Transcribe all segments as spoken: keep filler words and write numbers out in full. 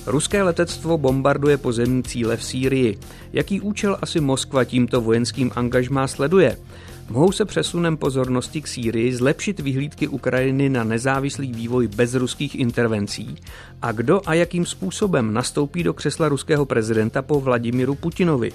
Ruské letectvo bombarduje pozemní cíle v Sýrii. Jaký účel asi Moskva tímto vojenským angažmá sleduje? Mohou se přesunem pozornosti k Sýrii zlepšit vyhlídky Ukrajiny na nezávislý vývoj bez ruských intervencí? A kdo a jakým způsobem nastoupí do křesla ruského prezidenta po Vladimiru Putinovi?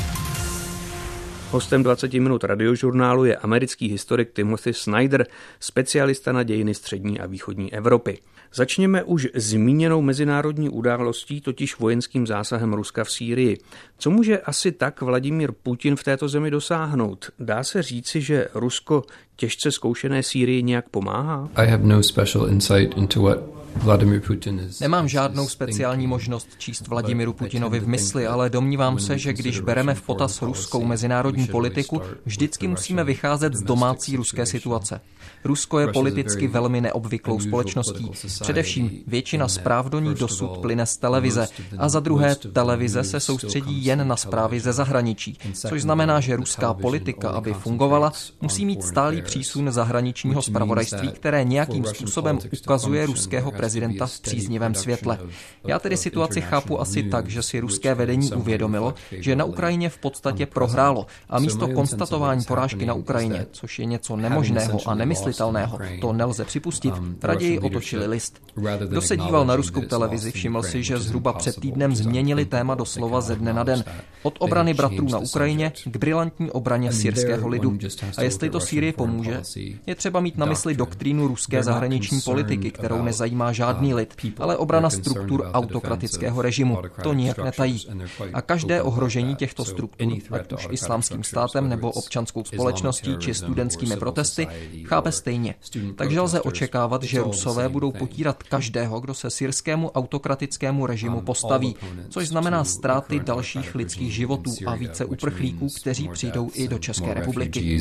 Hostem dvacet minut radiožurnálu je americký historik Timothy Snyder, specialista na dějiny střední a východní Evropy. Začněme už zmíněnou mezinárodní událostí, totiž vojenským zásahem Ruska v Sýrii. Co může asi tak Vladimír Putin v této zemi dosáhnout? Dá se říci, že Rusko těžce zkoušené Sýrii nějak pomáhá? I have no special insight into what Vladimir Putin is. Nemám žádnou speciální možnost číst Vladimiru Putinovi v mysli, ale domnívám se, že když bereme v potaz ruskou mezinárodní politiku, vždycky musíme vycházet z domácí ruské situace. Rusko je politicky velmi neobvyklou společností. Především většina zpráv do ní dosud plyne z televize a za druhé televize se soustředí jen na zprávy ze zahraničí, což znamená, že ruská politika, aby fungovala, musí mít stálý přísun zahraničního zpravodajství, které nějakým způsobem ukazuje ruského prezidenta v příznivém světle. Já tedy situaci chápu asi tak, že si ruské vedení uvědomilo, že na Ukrajině v podstatě prohrálo a místo konstatování porážky na Ukrajině, což je něco nemožného a nemyslitelného, to nelze připustit, raději otočili list. Kdo se díval na ruskou televizi, všiml si, že zhruba před týdnem změnili téma doslova ze dne na den. Od obrany bratrů na Ukrajině k brilantní obraně syrského lidu. A jestli to Sýrii pomůže, je třeba mít na mysli doktrínu ruské zahraniční politiky, kterou nezajímá žádný lid, ale obrana struktur autokratického režimu. To nijak netají. A každé ohrožení těchto struktur, ať už islámským státem nebo občanskou společností či studentskými protesty, chápe stejně. Takže lze očekávat, že Rusové budou potírat každého, kdo se syrskému autokratickému režimu postaví, což znamená ztráty dalších lidských životů a více uprchlíků, kteří přijdou i do České republiky.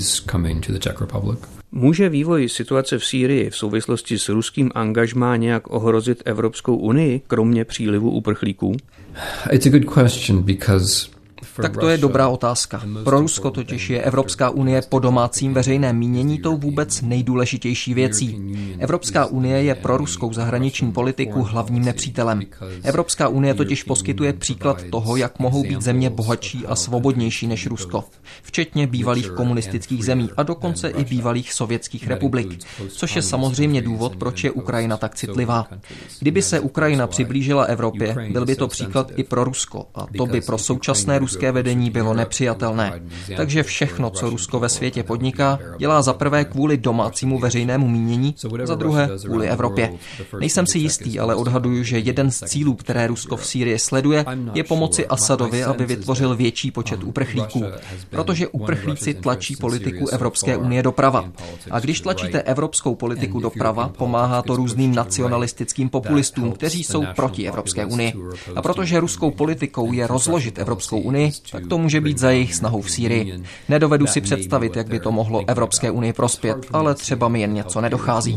Může vývoj situace v Sýrii v souvislosti s ruským angažmá nějak ohrozit Evropskou unii, kromě přílivu uprchlíků? It's a good question because Tak to je dobrá otázka. Pro Rusko totiž je Evropská unie po domácím veřejném mínění tou vůbec nejdůležitější věcí. Evropská unie je pro ruskou zahraniční politiku hlavním nepřítelem. Evropská unie totiž poskytuje příklad toho, jak mohou být země bohatší a svobodnější než Rusko, včetně bývalých komunistických zemí a dokonce i bývalých sovětských republik, což je samozřejmě důvod, proč je Ukrajina tak citlivá. Kdyby se Ukrajina přiblížila Evropě, byl by to příklad i pro Rusko a to by pro současné ruské vedení bylo nepřijatelné. Takže všechno, co Rusko ve světě podniká, dělá za prvé kvůli domácímu veřejnému mínění, za druhé kvůli Evropě. Nejsem si jistý, ale odhaduju, že jeden z cílů, které Rusko v Sýrii sleduje, je pomoci Asadovi, aby vytvořil větší počet uprchlíků. Protože uprchlíci tlačí politiku Evropské unie doprava. A když tlačíte evropskou politiku doprava, pomáhá to různým nacionalistickým populistům, kteří jsou proti Evropské unii. A protože ruskou politikou je rozložit Evropskou unii, tak to může být za jejich snahou v Sýrii. Nedovedu si představit, jak by to mohlo Evropské unii prospět, ale třeba mi jen něco nedochází.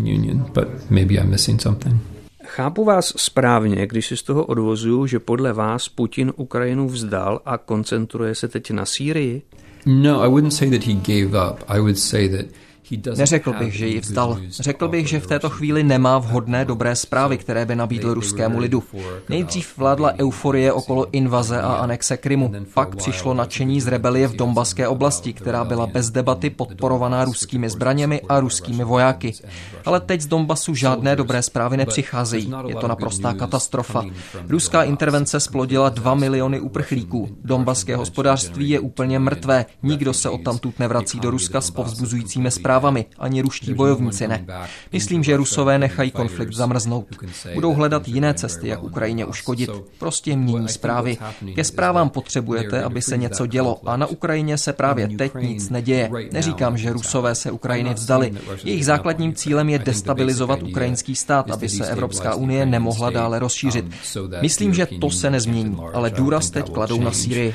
Chápu vás správně, když si z toho odvozuju, že podle vás Putin Ukrajinu vzdal a koncentruje se teď na Sýrii? No, I wouldn't say that he gave up. I would say that Neřekl bych, že ji vzdal. Řekl bych, že v této chvíli nemá vhodné dobré zprávy, které by nabídl ruskému lidu. Nejdřív vládla euforie okolo invaze a anexe Krymu. Pak přišlo nadšení z rebelie v Donbaské oblasti, která byla bez debaty podporovaná ruskými zbraněmi a ruskými vojáky. Ale teď z Donbasu žádné dobré zprávy nepřicházejí. Je to naprostá katastrofa. Ruská intervence splodila dva miliony uprchlíků. Donbaské hospodářství je úplně mrtvé. Nikdo se odtamtud nevrací do Ruska s povzbuzujícími zprávami. Ani ruští bojovníci ne. Myslím, že Rusové nechají konflikt zamrznout. Budou hledat jiné cesty, jak Ukrajině uškodit. Prostě mění zprávy. Ke zprávám potřebujete, aby se něco dělo a na Ukrajině se právě teď nic neděje. Neříkám, že Rusové se Ukrajiny vzdali. Jejich základním cílem je destabilizovat ukrajinský stát, aby se Evropská unie nemohla dále rozšířit. Myslím, že to se nezmění, ale důraz teď kladou na Sýrii.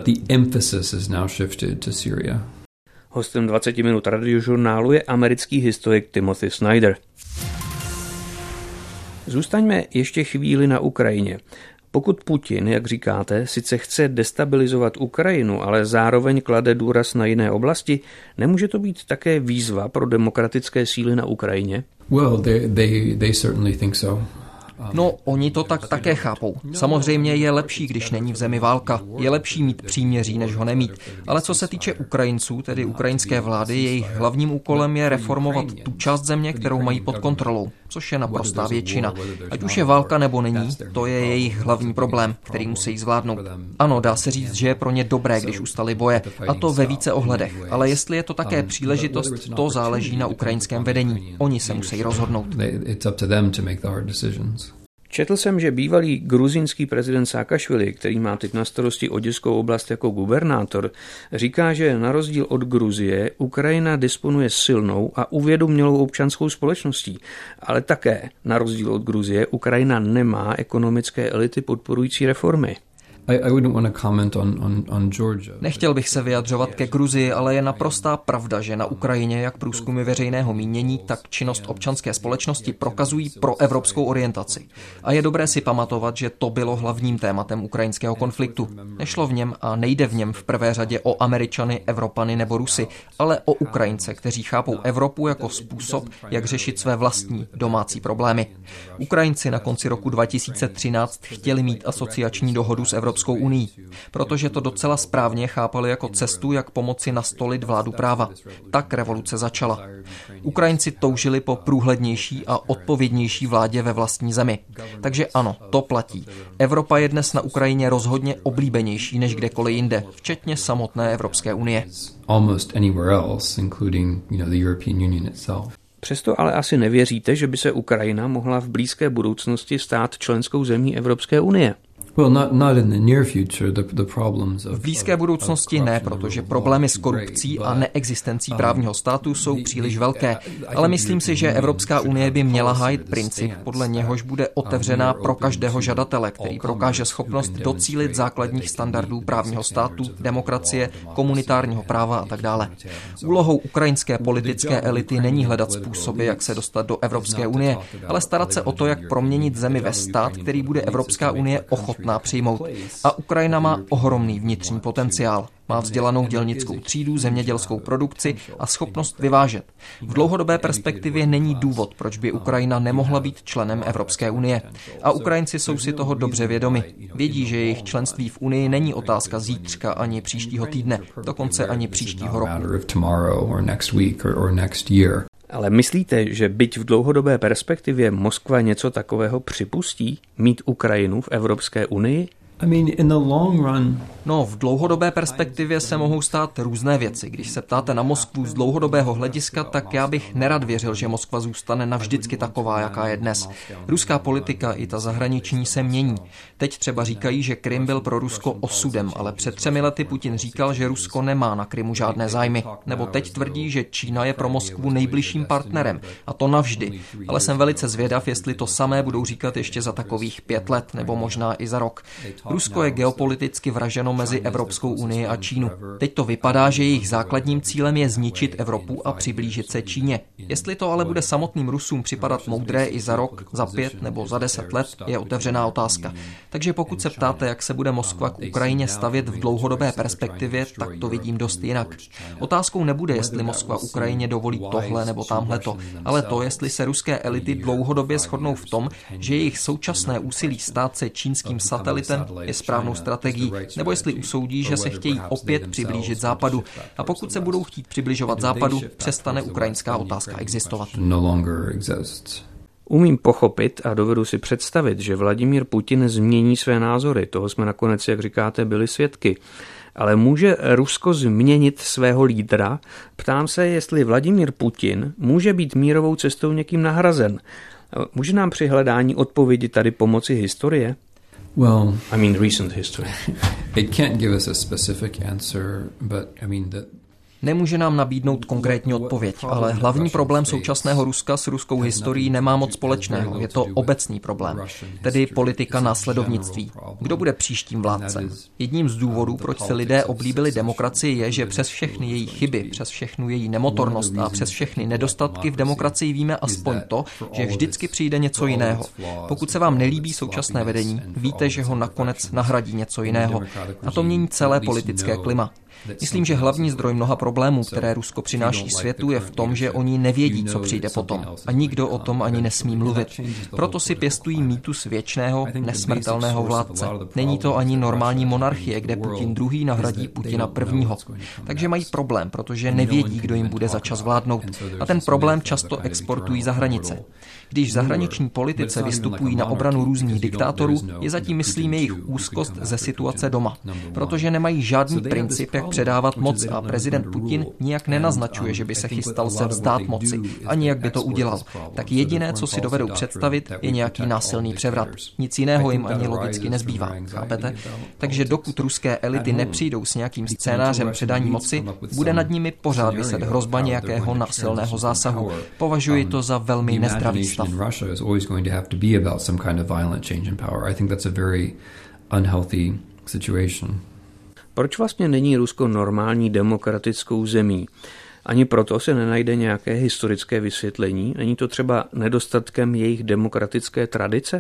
Hostem dvacet minut radiožurnálu je americký historik Timothy Snyder. Zůstaňme ještě chvíli na Ukrajině. Pokud Putin, jak říkáte, sice chce destabilizovat Ukrajinu, ale zároveň klade důraz na jiné oblasti, nemůže to být také výzva pro demokratické síly na Ukrajině? Well, they, they, they certainly think so. No, oni to tak také chápou. Samozřejmě je lepší, když není v zemi válka. Je lepší mít příměří, než ho nemít. Ale co se týče Ukrajinců, tedy ukrajinské vlády, jejich hlavním úkolem je reformovat tu část země, kterou mají pod kontrolou, což je naprostá většina. Ať už je válka nebo není, to je jejich hlavní problém, který musí zvládnout. Ano, dá se říct, že je pro ně dobré, když ustali boje, a to ve více ohledech. Ale jestli je to také příležitost, to záleží na ukrajinském vedení. Oni se musí rozhodnout. Četl jsem, že bývalý gruzínský prezident Saakašvili, který má teď na starosti oděskou oblast jako gubernátor, říká, že na rozdíl od Gruzie Ukrajina disponuje silnou a uvědomělou občanskou společností, ale také na rozdíl od Gruzie Ukrajina nemá ekonomické elity podporující reformy. Nechtěl bych se vyjadřovat ke Gruzii, ale je naprostá pravda, že na Ukrajině jak průzkumy veřejného mínění, tak činnost občanské společnosti prokazují proevropskou orientaci. A je dobré si pamatovat, že to bylo hlavním tématem ukrajinského konfliktu. Nešlo v něm a nejde v něm v prvé řadě o Američany, Evropany nebo Rusy, ale o Ukrajince, kteří chápou Evropu jako způsob, jak řešit své vlastní domácí problémy. Ukrajinci na konci roku dva tisíce třináct chtěli mít asociační dohodu s Evropou Evropskou unii, protože to docela správně chápali jako cestu, jak pomoci nastolit vládu práva. Tak revoluce začala. Ukrajinci toužili po průhlednější a odpovědnější vládě ve vlastní zemi. Takže ano, to platí. Evropa je dnes na Ukrajině rozhodně oblíbenější než kdekoliv jinde, včetně samotné Evropské unie. Přesto ale asi nevěříte, že by se Ukrajina mohla v blízké budoucnosti stát členskou zemí Evropské unie. V blízké budoucnosti ne, protože problémy s korupcí a neexistencí právního státu jsou příliš velké. Ale myslím si, že Evropská unie by měla hájit princip, podle něhož bude otevřená pro každého žadatele, který prokáže schopnost docílit základních standardů právního státu, demokracie, komunitárního práva a tak dále. Úlohou ukrajinské politické elity není hledat způsoby, jak se dostat do Evropské unie, ale starat se o to, jak proměnit zemi ve stát, který bude Evropská unie ochotná přijmout. A Ukrajina má ohromný vnitřní potenciál. Má vzdělanou dělnickou třídu, zemědělskou produkci a schopnost vyvážet. V dlouhodobé perspektivě není důvod, proč by Ukrajina nemohla být členem Evropské unie. A Ukrajinci jsou si toho dobře vědomi. Vědí, že jejich členství v Unii není otázka zítřka ani příštího týdne, dokonce ani příštího roku. Ale myslíte, že byť v dlouhodobé perspektivě Moskva něco takového připustí? Mít Ukrajinu v Evropské unii? No, v dlouhodobé perspektivě se mohou stát různé věci. Když se ptáte na Moskvu z dlouhodobého hlediska, tak já bych nerad věřil, že Moskva zůstane navždycky taková, jaká je dnes. Ruská politika i ta zahraniční se mění. Teď třeba říkají, že Krym byl pro Rusko osudem, ale před třemi lety Putin říkal, že Rusko nemá na Krymu žádné zájmy. Nebo teď tvrdí, že Čína je pro Moskvu nejbližším partnerem. A to navždy. Ale jsem velice zvědav, jestli to samé budou říkat ještě za takových pět let, nebo možná i za rok. Rusko je geopoliticky vraženo mezi Evropskou unii a Čínu. Teď to vypadá, že jejich základním cílem je zničit Evropu a přiblížit se Číně. Jestli to ale bude samotným Rusům připadat moudré i za rok, za pět nebo za deset let, je otevřená otázka. Takže pokud se ptáte, jak se bude Moskva k Ukrajině stavět v dlouhodobé perspektivě, tak to vidím dost jinak. Otázkou nebude, jestli Moskva Ukrajině dovolí tohle nebo tamhleto, ale to, jestli se ruské elity dlouhodobě shodnou v tom, že jejich současné úsilí stát se čínským satelitem je správnou strategií, nebo jestli usoudí, že se chtějí opět přiblížit Západu. A pokud se budou chtít přibližovat Západu, přestane ukrajinská otázka existovat. Umím pochopit a dovedu si představit, že Vladimír Putin změní své názory. Toho jsme nakonec, jak říkáte, byli svědky. Ale může Rusko změnit svého lídra? Ptám se, jestli Vladimír Putin může být mírovou cestou někým nahrazen. Může nám při hledání odpovědi tady pomoci historie? Well, I mean recent history. It can't give us a specific answer, but I mean that Nemůže nám nabídnout konkrétní odpověď, ale hlavní problém současného Ruska s ruskou historií nemá moc společného. Je to obecný problém, tedy politika následovnictví. Kdo bude příštím vládcem? Jedním z důvodů, proč se lidé oblíbili demokracii, je, že přes všechny její chyby, přes všechnu její nemotornost a přes všechny nedostatky v demokracii víme aspoň to, že vždycky přijde něco jiného. Pokud se vám nelíbí současné vedení, víte, že ho nakonec nahradí něco jiného. A to mění celé politické klima. Myslím, že hlavní zdroj mnoha problémů, které Rusko přináší světu, je v tom, že oni nevědí, co přijde potom. A nikdo o tom ani nesmí mluvit. Proto si pěstují mýtus věčného, nesmrtelného vládce. Není to ani normální monarchie, kde Putin druhý nahradí Putina prvního. Takže mají problém, protože nevědí, kdo jim bude za čas vládnout. A ten problém často exportují za hranice. Když v zahraniční politice vystupují na obranu různých diktátorů, je zatím, myslím, jejich úzkost ze situace doma. Protože nemají žádný princip, jak předávat moc a prezident Putin nijak nenaznačuje, že by se chystal se vzdát moci, ani jak by to udělal. Tak jediné, co si dovedou představit, je nějaký násilný převrat. Nic jiného jim ani logicky nezbývá. Chápete? Takže dokud ruské elity nepřijdou s nějakým scénářem předání moci, bude nad nimi pořád viset hrozba nějakého násilného zásahu. Považuji to za velmi nezdravý stav. Proč vlastně není Rusko normální demokratickou zemí? Ani proto se nenajde nějaké historické vysvětlení? Není to třeba nedostatkem jejich demokratické tradice?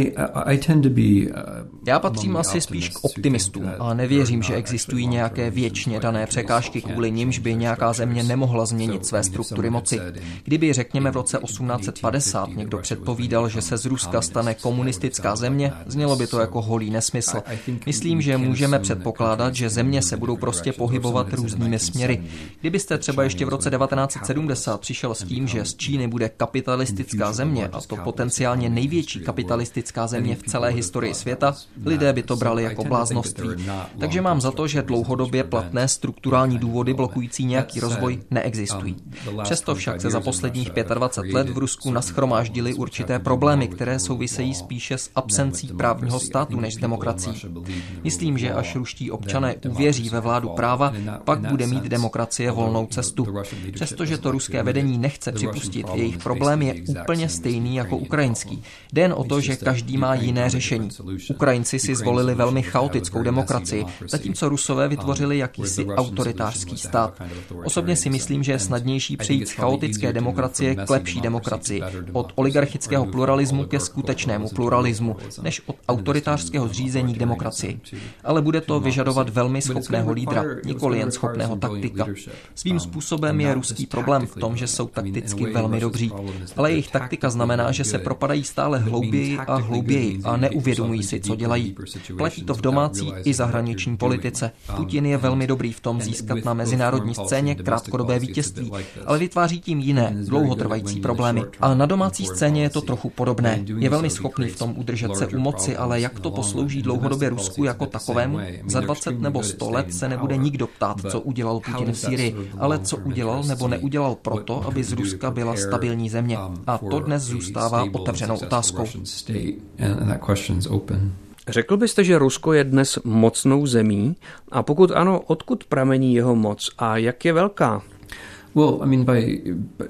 Já patřím asi spíš k optimistům a nevěřím, že existují nějaké věčně dané překážky, kvůli nimž by nějaká země nemohla změnit své struktury moci. Kdyby, řekněme, v roce osmnáct set padesát někdo předpovídal, že se z Ruska stane komunistická země, znělo by to jako holý nesmysl. Myslím, že můžeme předpokládat, že země se budou prostě pohybovat různými směry. Kdybyste třeba ještě v roce devatenáct set sedmdesát přišel s tím, že z Číny bude kapitalistická země, a to potenciálně největší kapitalistická země v celé historii světa, lidé by to brali jako bláznovství. Takže mám za to, že dlouhodobě platné strukturální důvody blokující nějaký rozvoj neexistují. Přesto však se za posledních dvacet pět let v Rusku nashromáždily určité problémy, které souvisejí spíše s absencí právního státu než s demokracií. Myslím, že až ruští občané uvěří ve vládu práva, pak bude mít demokracie volnou cestu. Přestože to ruské vedení nechce připustit, jejich problém je úplně stejný jako ukrajinský. Jde jen o to, že každý má jiné řešení. Ukrajinci si zvolili velmi chaotickou demokracii, zatímco Rusové vytvořili jakýsi autoritářský stát. Osobně si myslím, že je snadnější přejít z chaotické demokracie k lepší demokracii, od oligarchického pluralismu ke skutečnému pluralismu, než od autoritářského zřízení k demokracii. Ale bude to vyžadovat velmi schopného lídra, nikoli jen schopného taktika. Svým způsobem je ruský problém v tom, že jsou takticky velmi dobří, ale jejich taktika znamená, že se propadají stále hlouběji a hlouběji a neuvědomují si, co dělají. Platí to v domácí i zahraniční politice. Putin je velmi dobrý v tom získat na mezinárodní scéně krátkodobé vítězství, ale vytváří tím jiné, dlouhotrvající problémy. A na domácí scéně je to trochu podobné. Je velmi schopný v tom udržet se u moci, ale jak to poslouží dlouhodobě Rusku jako takovému? Za dvacet nebo sto let se nebude nikdo ptát, co udělal Putin v Sýrii, ale co udělal nebo neudělal proto, aby z Ruska byla stabilní země. A to dnes zůstává otevřenou otázkou. Řekl byste, že Rusko je dnes mocnou zemí? A pokud ano, odkud pramení jeho moc a jak je velká? Well, I mean, by, by...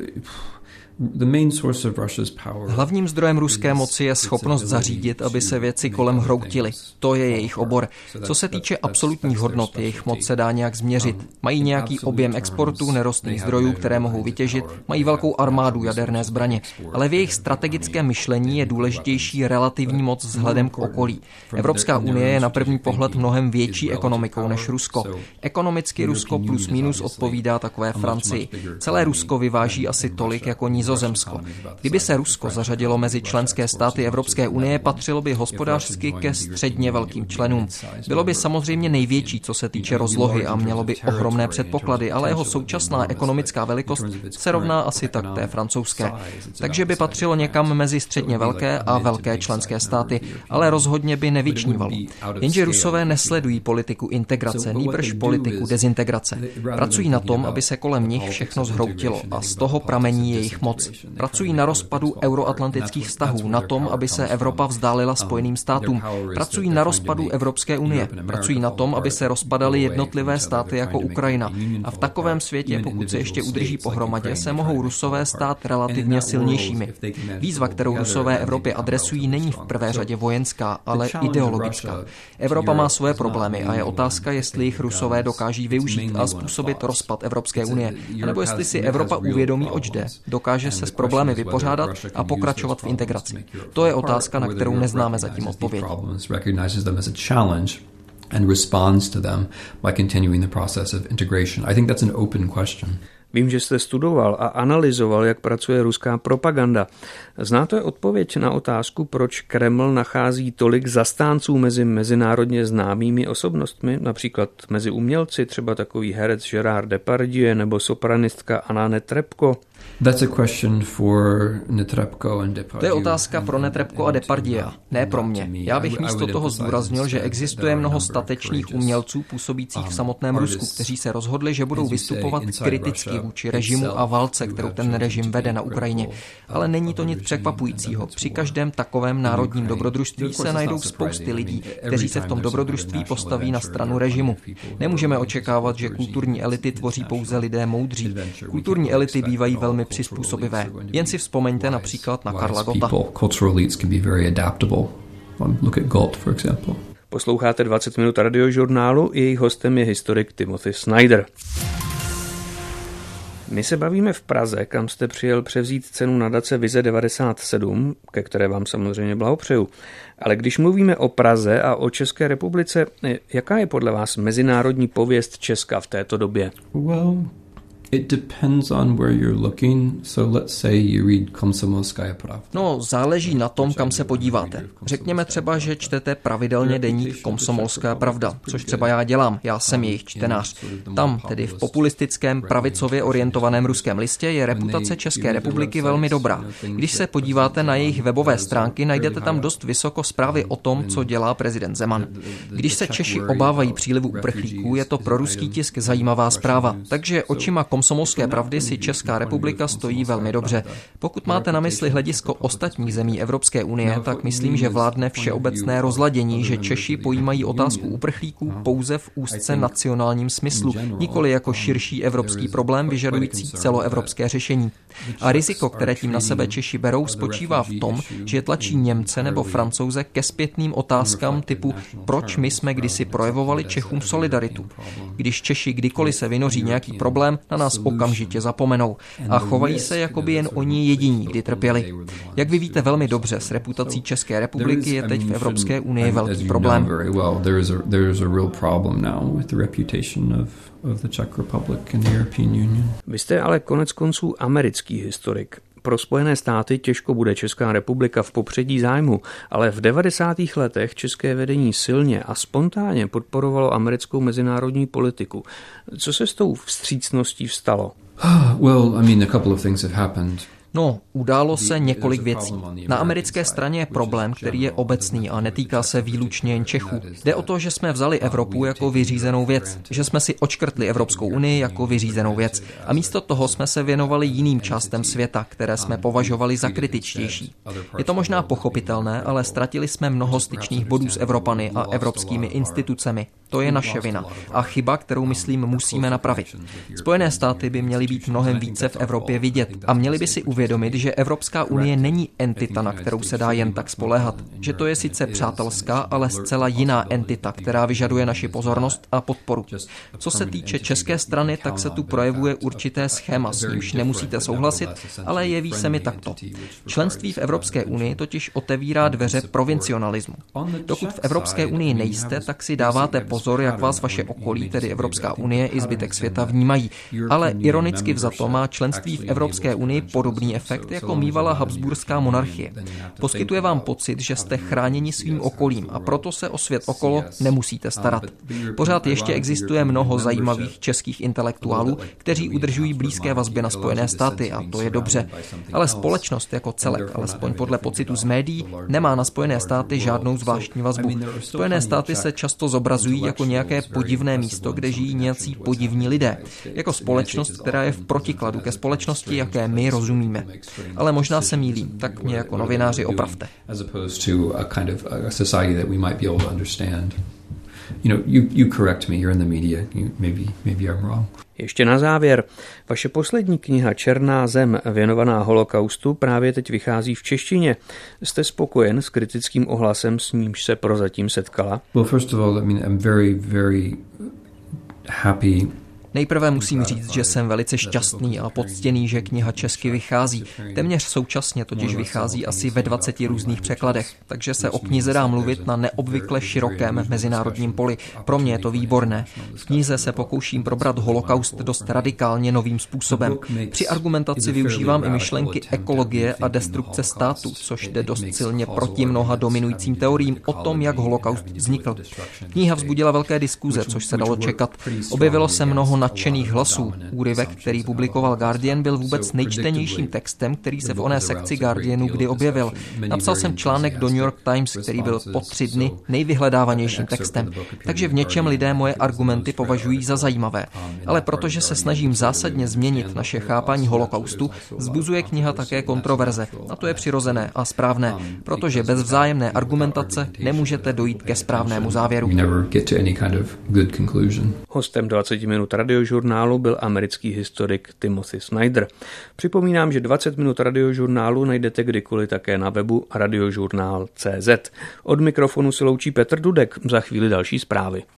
Hlavním zdrojem ruské moci je schopnost zařídit, aby se věci kolem hroutily. To je jejich obor. Co se týče absolutních hodnot, jejich moc se dá nějak změřit. Mají nějaký objem exportu nerostných zdrojů, které mohou vytěžit, mají velkou armádu jaderné zbraně, ale v jejich strategickém myšlení je důležitější relativní moc vzhledem k okolí. Evropská unie je na první pohled mnohem větší ekonomikou než Rusko. Ekonomicky Rusko plus minus odpovídá takové Francii. Celé Rusko vyváží asi tolik jako Nizozemsko. Kdyby se Rusko zařadilo mezi členské státy Evropské unie, patřilo by hospodářsky ke středně velkým členům. Bylo by samozřejmě největší, co se týče rozlohy a mělo by ohromné předpoklady, ale jeho současná ekonomická velikost se rovná asi tak té francouzské. Takže by patřilo někam mezi středně velké a velké členské státy, ale rozhodně by nevyčnívalo. Jenže Rusové nesledují politiku integrace, nýbrž politiku dezintegrace. Pracují na tom, aby se kolem nich všechno zhroutilo a z toho pramení jejich moc. Pracují na rozpadu euroatlantických vztahů, na tom, aby se Evropa vzdálila Spojeným státům. Pracují na rozpadu Evropské unie. Pracují na tom, aby se rozpadaly jednotlivé státy jako Ukrajina. A v takovém světě, pokud se ještě udrží pohromadě, se mohou Rusové stát relativně silnějšími. Výzva, kterou Rusové Evropě adresují, není v prvé řadě vojenská, ale ideologická. Evropa má svoje problémy a je otázka, jestli jich Rusové dokáží využít a způsobit rozpad Evropské unie, nebo jestli si Evropa uvědomí, oč jde. Dokáže se s problémy vypořádat a pokračovat v integraci. To je otázka, na kterou neznáme zatím odpověď. and responds to them by continuing the process of integration. I think that's an open question. Vím, že jste studoval a analyzoval, jak pracuje ruská propaganda. Znáte odpověď na otázku, proč Kreml nachází tolik zastánců mezi mezinárodně známými osobnostmi, například mezi umělci, třeba takový herec Gerard Depardieu nebo sopranistka Anna Netrebko? That's a question for Netrebko and Depardieu. To je otázka pro Netrebko a Depardieu, ne pro mě. Já bych místo toho zdůraznil, že existuje mnoho statečných umělců působících v samotném Rusku, kteří se rozhodli, že budou vystupovat kriticky vůči režimu a válce, kterou ten režim vede na Ukrajině. Ale není to nic překvapujícího. Při každém takovém národním dobrodružství se najdou spousty lidí, kteří se v tom dobrodružství postaví na stranu režimu. Nemůžeme očekávat, že kulturní elity tvoří pouze lidé moudří. Kulturní elity bývají velmi přizpůsobivé. Jen si vzpomeňte například na Karla Gotta. Posloucháte dvacet minut radiožurnálu, jejich hostem je historik Timothy Snyder. My se bavíme v Praze, kam jste přijel převzít cenu nadace Vize devadesát sedm, ke které vám samozřejmě blahopřeju. Ale když mluvíme o Praze a o České republice, jaká je podle vás mezinárodní pověst Česka v této době? Well, it depends on where you're looking. So let's say you read Komsomolskaya Pravda. No, záleží na tom, kam se podíváte. Řekněme třeba, že čtete pravidelně deník Komsomolská pravda, což třeba já dělám, já jsem jejich čtenář. Tam, tedy v populistickém, pravicově orientovaném ruském listě, je reputace České republiky velmi dobrá. Když se podíváte na jejich webové stránky, najdete tam dost vysoko zprávy o tom, co dělá prezident Zeman. Když se Češi obávají přílivu uprchlíků, je to pro ruský tisk zajímavá zpráva. Takže očima Komsomolské pravdy si Česká republika stojí velmi dobře. Pokud máte na mysli hledisko ostatních zemí Evropské unie, tak myslím, že vládne všeobecné rozladění, že Češi pojímají otázku uprchlíků pouze v úzce nacionálním smyslu, nikoli jako širší evropský problém vyžadující celoevropské řešení. A riziko, které tím na sebe Češi berou, spočívá v tom, že tlačí Němce nebo Francouze ke zpětným otázkám typu proč my jsme kdysi projevovali Čechům solidaritu. Když Češi kdykoliv se vynoří nějaký problém, na nás okamžitě zapomenou a chovají se, jako by jen oni jediní kdy trpěli. Jak vy víte velmi dobře, s reputací České republiky je teď v Evropské unii velký problém. Vy jste ale konec konců americký historik. Pro Spojené státy těžko bude Česká republika v popředí zájmu, ale v devadesátých letech české vedení silně a spontánně podporovalo americkou mezinárodní politiku. Co se s tou vstřícností stalo? Well, I mean, a couple of things have happened. No, událo se několik věcí. Na americké straně je problém, který je obecný a netýká se výlučně jen Čechů. Jde o to, že jsme vzali Evropu jako vyřízenou věc, že jsme si odškrtli Evropskou unii jako vyřízenou věc a místo toho jsme se věnovali jiným částem světa, které jsme považovali za kritičtější. Je to možná pochopitelné, ale ztratili jsme mnoho styčných bodů s Evropany a evropskými institucemi. To je naše vina a chyba, kterou myslím musíme napravit. Spojené státy by měly být mnohem více v Evropě vidět a měly by si uvědomit, že Evropská unie není entita, na kterou se dá jen tak spoléhat. Že to je sice přátelská, ale zcela jiná entita, která vyžaduje naši pozornost a podporu. Co se týče české strany, tak se tu projevuje určité schéma, s nímž nemusíte souhlasit, ale jeví se mi takto. Členství v Evropské unii totiž otevírá dveře provincionalismu. Dokud v Evropské unii nejste, tak si dáváte pozor, jak vás vaše okolí, tedy Evropská unie i zbytek světa vnímají. Ale ironicky vzato má členství v Evropské unii podobný efekt, jako mívala habsburská monarchie. Poskytuje vám pocit, že jste chráněni svým okolím a proto se o svět okolo nemusíte starat. Pořád ještě existuje mnoho zajímavých českých intelektuálů, kteří udržují blízké vazby na Spojené státy a to je dobře. Ale společnost jako celek, alespoň podle pocitu z médií, nemá na Spojené státy žádnou zvláštní vazbu. Spojené státy se často zobrazují jako nějaké podivné místo, kde žijí nějací podivní lidé. Jako společnost, která je v protikladu ke společnosti, jaké my rozumíme. Ale možná se mýlím, tak mě jako novináři opravte. Ještě na závěr. Vaše poslední kniha Černá zem, věnovaná holokaustu, právě teď vychází v češtině. Jste spokojen s kritickým ohlasem, s nímž se prozatím setkala? Well, first of all, I mean, I'm very, very happy Nejprve musím říct, že jsem velice šťastný a poctěný, že kniha česky vychází. Téměř současně totiž vychází asi ve dvaceti různých překladech, takže se o knize dá mluvit na neobvykle širokém mezinárodním poli. Pro mě je to výborné. V knize se pokouším probrat holokaust dost radikálně novým způsobem. Při argumentaci využívám i myšlenky ekologie a destrukce státu, což jde dost silně proti mnoha dominujícím teoriím o tom, jak holokaust vznikl. Kniha vzbudila velké diskuze, což se dalo čekat. Objevilo se mnoho nadšených hlasů. Úryvek, který publikoval Guardian, byl vůbec nejčtenějším textem, který se v oné sekci Guardianu kdy objevil. Napsal jsem článek do New York Times, který byl po tři dny nejvyhledávanějším textem. Takže v něčem lidé moje argumenty považují za zajímavé. Ale protože se snažím zásadně změnit naše chápání holokaustu, vzbuzuje kniha také kontroverze. A to je přirozené a správné, protože bez vzájemné argumentace nemůžete dojít ke správnému závěru. Hostem dvacet minut radiožurnálu byl americký historik Timothy Snyder. Připomínám, že dvacet minut radiožurnálu najdete kdykoliv také na webu radiožurnál tečka cé zet. Od mikrofonu se loučí Petr Dudek, za chvíli další zprávy.